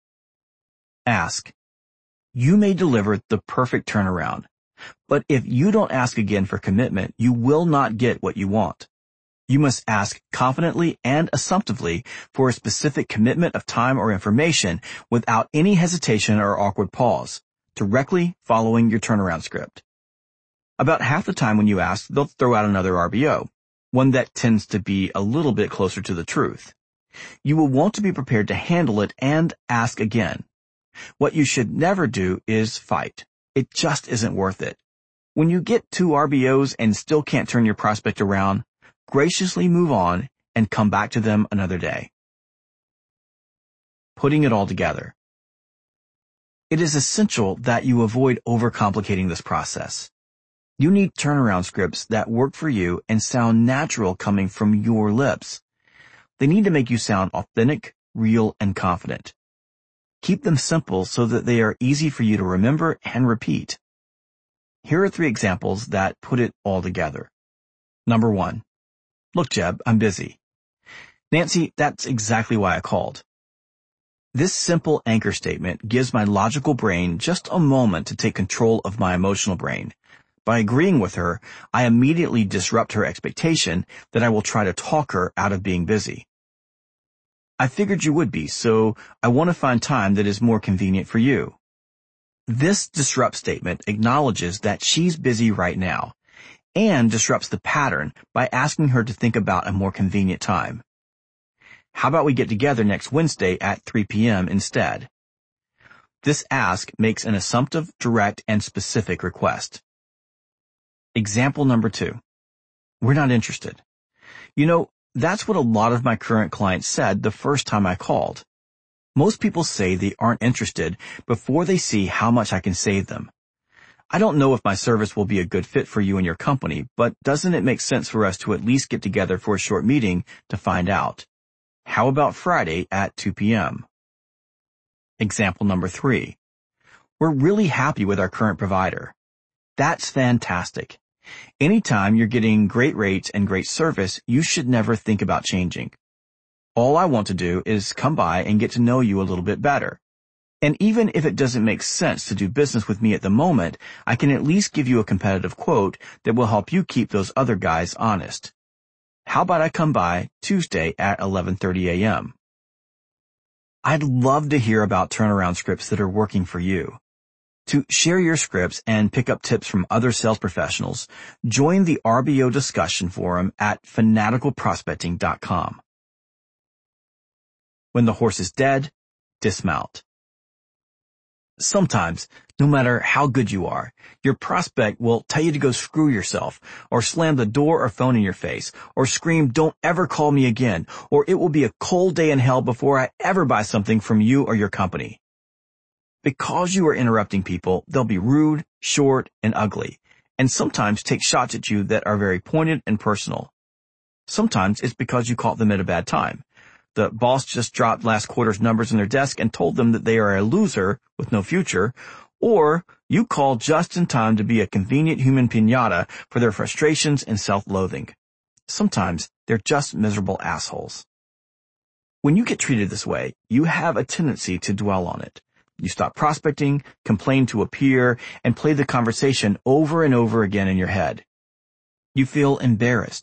Ask. You may deliver the perfect turnaround, but if you don't ask again for commitment, you will not get what you want. You must ask confidently and assumptively for a specific commitment of time or information without any hesitation or awkward pause, directly following your turnaround script. About half the time when you ask, they'll throw out another R B O, one that tends to be a little bit closer to the truth. You will want to be prepared to handle it and ask again. What you should never do is fight. It just isn't worth it. When you get two R B Os and still can't turn your prospect around, graciously move on and come back to them another day. Putting it all together. It is essential that you avoid overcomplicating this process. You need turnaround scripts that work for you and sound natural coming from your lips. They need to make you sound authentic, real, and confident. Keep them simple so that they are easy for you to remember and repeat. Here are three examples that put it all together. Number one. Look, Jeb, I'm busy. Nancy, that's exactly why I called. This simple anchor statement gives my logical brain just a moment to take control of my emotional brain. By agreeing with her, I immediately disrupt her expectation that I will try to talk her out of being busy. I figured you would be, so I want to find time that is more convenient for you. This disrupt statement acknowledges that she's busy right now and disrupts the pattern by asking her to think about a more convenient time. How about we get together next Wednesday at three p.m. instead? This ask makes an assumptive, direct, and specific request. Example number two. We're not interested. You know, that's what a lot of my current clients said the first time I called. Most people say they aren't interested before they see how much I can save them. I don't know if my service will be a good fit for you and your company, but doesn't it make sense for us to at least get together for a short meeting to find out? How about Friday at two p.m.? Example number three. We're really happy with our current provider. That's fantastic. Anytime you're getting great rates and great service, you should never think about changing. All I want to do is come by and get to know you a little bit better. And even if it doesn't make sense to do business with me at the moment, I can at least give you a competitive quote that will help you keep those other guys honest. How about I come by Tuesday at eleven thirty a.m.? I'd love to hear about turnaround scripts that are working for you. To share your scripts and pick up tips from other sales professionals, join the R B O discussion forum at fanatical prospecting dot com. When the horse is dead, dismount. Sometimes, no matter how good you are, your prospect will tell you to go screw yourself, or slam the door or phone in your face, or scream, don't ever call me again, or it will be a cold day in hell before I ever buy something from you or your company. Because you are interrupting people, they'll be rude, short, and ugly, and sometimes take shots at you that are very pointed and personal. Sometimes it's because you caught them at a bad time. The boss just dropped last quarter's numbers on their desk and told them that they are a loser with no future, or you called just in time to be a convenient human piñata for their frustrations and self-loathing. Sometimes they're just miserable assholes. When you get treated this way, you have a tendency to dwell on it. You stop prospecting, complain to a peer, and play the conversation over and over again in your head. You feel embarrassed,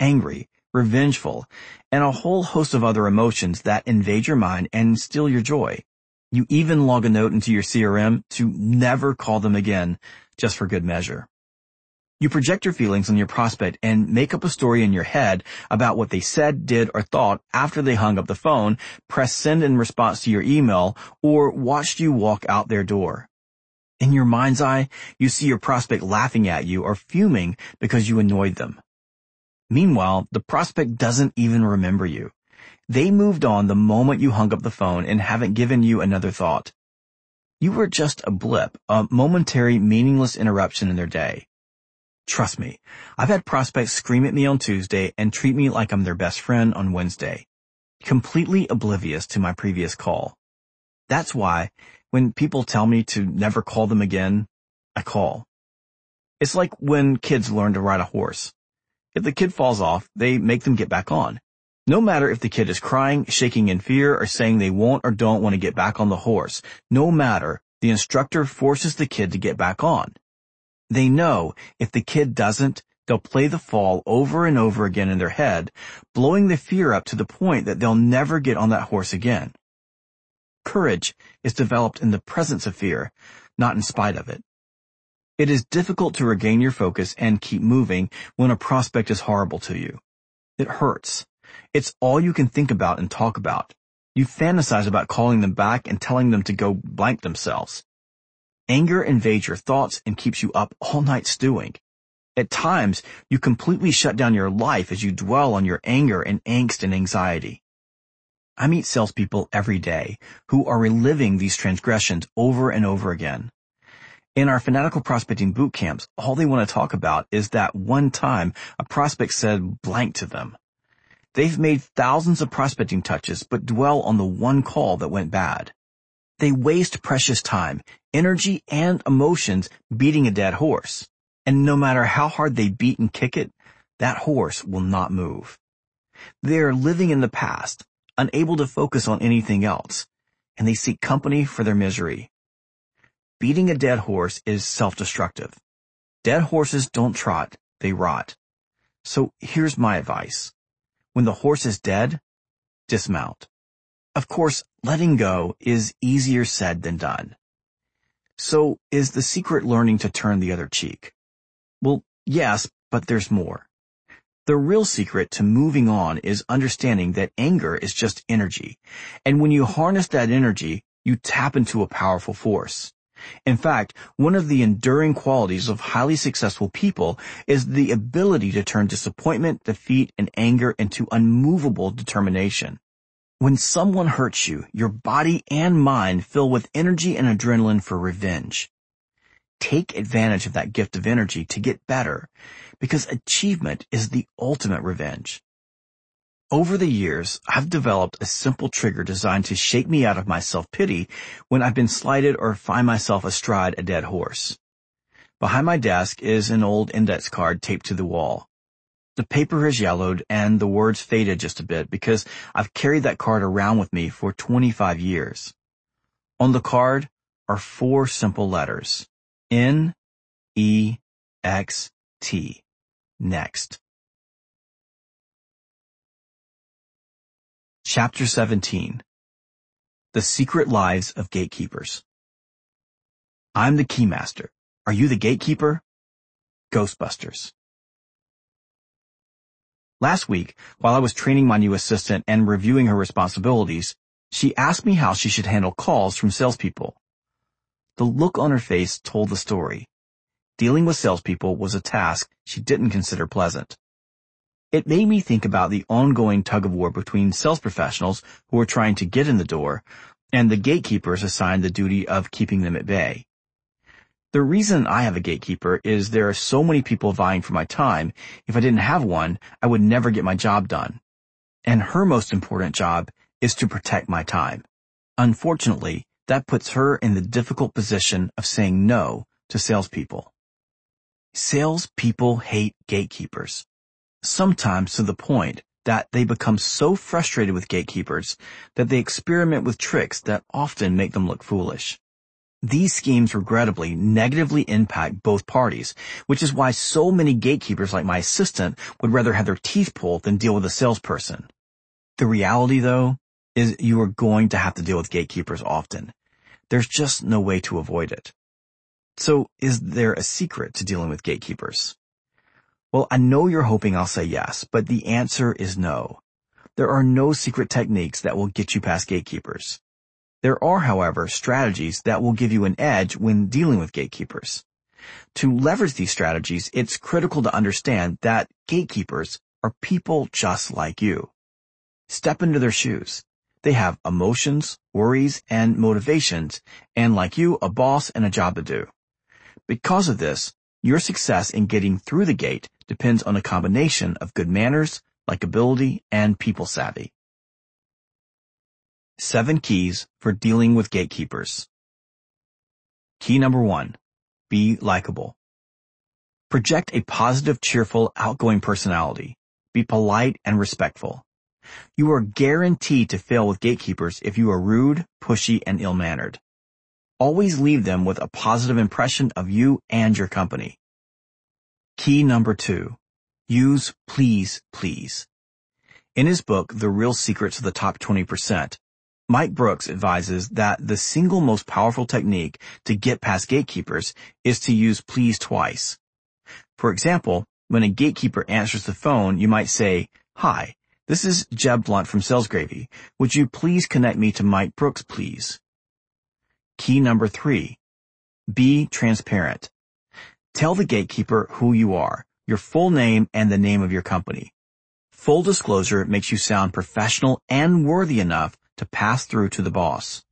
angry, revengeful, and a whole host of other emotions that invade your mind and steal your joy. You even log a note into your C R M to never call them again, just for good measure. You project your feelings on your prospect and make up a story in your head about what they said, did, or thought after they hung up the phone, pressed send in response to your email, or watched you walk out their door. In your mind's eye, you see your prospect laughing at you or fuming because you annoyed them. Meanwhile, the prospect doesn't even remember you. They moved on the moment you hung up the phone and haven't given you another thought. You were just a blip, a momentary, meaningless interruption in their day. Trust me, I've had prospects scream at me on Tuesday and treat me like I'm their best friend on Wednesday, completely oblivious to my previous call. That's why, when people tell me to never call them again, I call. It's like when kids learn to ride a horse. If the kid falls off, they make them get back on. No matter if the kid is crying, shaking in fear, or saying they won't or don't want to get back on the horse, no matter, the instructor forces the kid to get back on. They know if the kid doesn't, they'll play the fall over and over again in their head, blowing the fear up to the point that they'll never get on that horse again. Courage is developed in the presence of fear, not in spite of it. It is difficult to regain your focus and keep moving when a prospect is horrible to you. It hurts. It's all you can think about and talk about. You fantasize about calling them back and telling them to go blank themselves. Anger invades your thoughts and keeps you up all night stewing. At times, you completely shut down your life as you dwell on your anger and angst and anxiety. I meet salespeople every day who are reliving these transgressions over and over again. In our fanatical prospecting boot camps, all they want to talk about is that one time a prospect said blank to them. They've made thousands of prospecting touches but dwell on the one call that went bad. They waste precious time, energy, and emotions beating a dead horse. And no matter how hard they beat and kick it, that horse will not move. They are living in the past, unable to focus on anything else, and they seek company for their misery. Beating a dead horse is self-destructive. Dead horses don't trot, they rot. So here's my advice. When the horse is dead, dismount. Of course, letting go is easier said than done. So is the secret learning to turn the other cheek? Well, yes, but there's more. The real secret to moving on is understanding that anger is just energy, and when you harness that energy, you tap into a powerful force. In fact, one of the enduring qualities of highly successful people is the ability to turn disappointment, defeat, and anger into unmovable determination. When someone hurts you, your body and mind fill with energy and adrenaline for revenge. Take advantage of that gift of energy to get better, because achievement is the ultimate revenge. Over the years, I've developed a simple trigger designed to shake me out of my self-pity when I've been slighted or find myself astride a dead horse. Behind my desk is an old index card taped to the wall. The paper has yellowed and the words faded just a bit because I've carried that card around with me for twenty-five years. On the card are four simple letters. N E X T. Next. Chapter seventeen. The Secret Lives of Gatekeepers. I'm the Keymaster. Are you the gatekeeper? Ghostbusters. Last week, while I was training my new assistant and reviewing her responsibilities, she asked me how she should handle calls from salespeople. The look on her face told the story. Dealing with salespeople was a task she didn't consider pleasant. It made me think about the ongoing tug-of-war between sales professionals who are trying to get in the door and the gatekeepers assigned the duty of keeping them at bay. The reason I have a gatekeeper is there are so many people vying for my time. If I didn't have one, I would never get my job done. And her most important job is to protect my time. Unfortunately, that puts her in the difficult position of saying no to salespeople. Salespeople hate gatekeepers, sometimes to the point that they become so frustrated with gatekeepers that they experiment with tricks that often make them look foolish. These schemes regrettably negatively impact both parties, which is why so many gatekeepers like my assistant would rather have their teeth pulled than deal with a salesperson. The reality, though, is you are going to have to deal with gatekeepers often. There's just no way to avoid it. So, is there a secret to dealing with gatekeepers? Well, I know you're hoping I'll say yes, but the answer is no. There are no secret techniques that will get you past gatekeepers. There are, however, strategies that will give you an edge when dealing with gatekeepers. To leverage these strategies, it's critical to understand that gatekeepers are people just like you. Step into their shoes. They have emotions, worries, and motivations, and like you, a boss and a job to do. Because of this, your success in getting through the gate depends on a combination of good manners, likability, and people savvy. Seven keys for dealing with gatekeepers. Key number one, be likable. Project a positive, cheerful, outgoing personality. Be polite and respectful. You are guaranteed to fail with gatekeepers if you are rude, pushy, and ill-mannered. Always leave them with a positive impression of you and your company. Key number two, use please, please. In his book, The Real Secrets of the Top twenty percent, Mike Brooks advises that the single most powerful technique to get past gatekeepers is to use please twice. For example, when a gatekeeper answers the phone, you might say, "Hi, this is Jeb Blunt from Sales Gravy. Would you please connect me to Mike Brooks, please?" Key number three, be transparent. Tell the gatekeeper who you are, your full name, and the name of your company. Full disclosure makes you sound professional and worthy enough to pass through to the boss.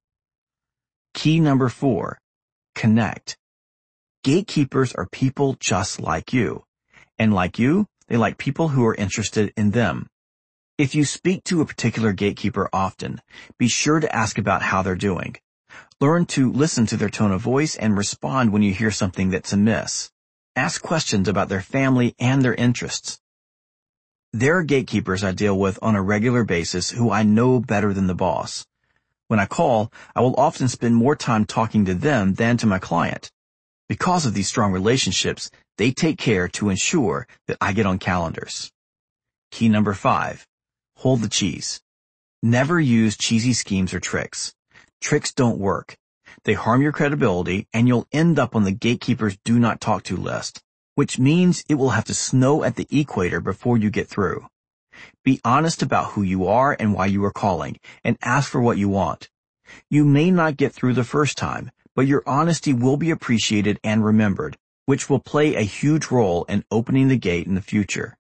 Key number four, connect. Gatekeepers are people just like you. And like you, they like people who are interested in them. If you speak to a particular gatekeeper often, be sure to ask about how they're doing. Learn to listen to their tone of voice and respond when you hear something that's amiss. Ask questions about their family and their interests. There are gatekeepers I deal with on a regular basis who I know better than the boss. When I call, I will often spend more time talking to them than to my client. Because of these strong relationships, they take care to ensure that I get on calendars. Key number five, hold the cheese. Never use cheesy schemes or tricks. Tricks don't work. They harm your credibility, and you'll end up on the gatekeeper's do not talk to list, which means it will have to snow at the equator before you get through. Be honest about who you are and why you are calling, and ask for what you want. You may not get through the first time, but your honesty will be appreciated and remembered, which will play a huge role in opening the gate in the future.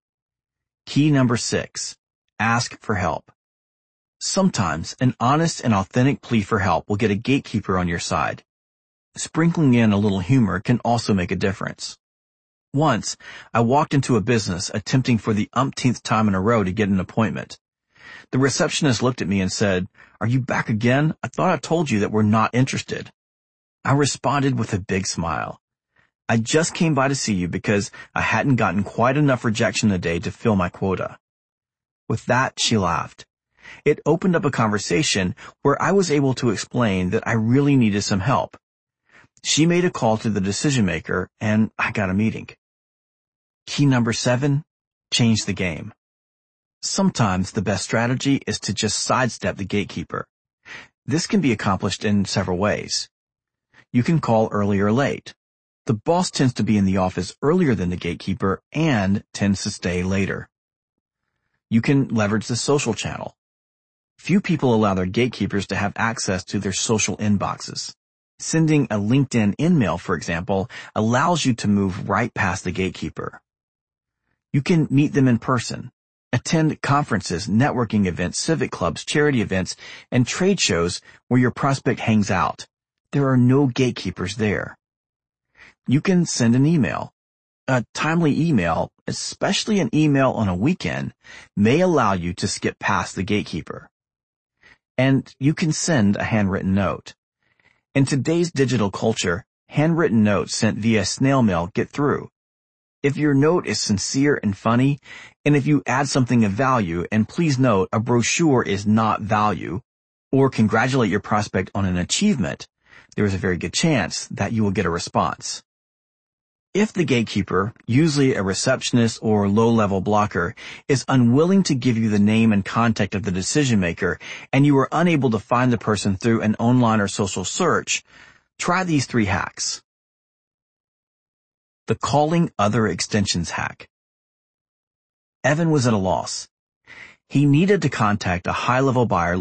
Key number six, ask for help. Sometimes an honest and authentic plea for help will get a gatekeeper on your side. Sprinkling in a little humor can also make a difference. Once, I walked into a business attempting for the umpteenth time in a row to get an appointment. The receptionist looked at me and said, "Are you back again? I thought I told you that we're not interested." I responded with a big smile. "I just came by to see you because I hadn't gotten quite enough rejection a day to fill my quota." With that, she laughed. It opened up a conversation where I was able to explain that I really needed some help. She made a call to the decision maker, and I got a meeting. Key number seven, change the game. Sometimes the best strategy is to just sidestep the gatekeeper. This can be accomplished in several ways. You can call early or late. The boss tends to be in the office earlier than the gatekeeper and tends to stay later. You can leverage the social channel. Few people allow their gatekeepers to have access to their social inboxes. Sending a LinkedIn in-mail, for example, allows you to move right past the gatekeeper. You can meet them in person. Attend conferences, networking events, civic clubs, charity events, and trade shows where your prospect hangs out. There are no gatekeepers there. You can send an email. A timely email, especially an email on a weekend, may allow you to skip past the gatekeeper. And you can send a handwritten note. In today's digital culture, handwritten notes sent via snail mail get through. If your note is sincere and funny, and if you add something of value, and please note, a brochure is not value, or congratulate your prospect on an achievement, there is a very good chance that you will get a response. If the gatekeeper, usually a receptionist or low-level blocker, is unwilling to give you the name and contact of the decision maker, and you are unable to find the person through an online or social search, try these three hacks. The calling other extensions hack. Evan was at a loss. He needed to contact a high-level buyer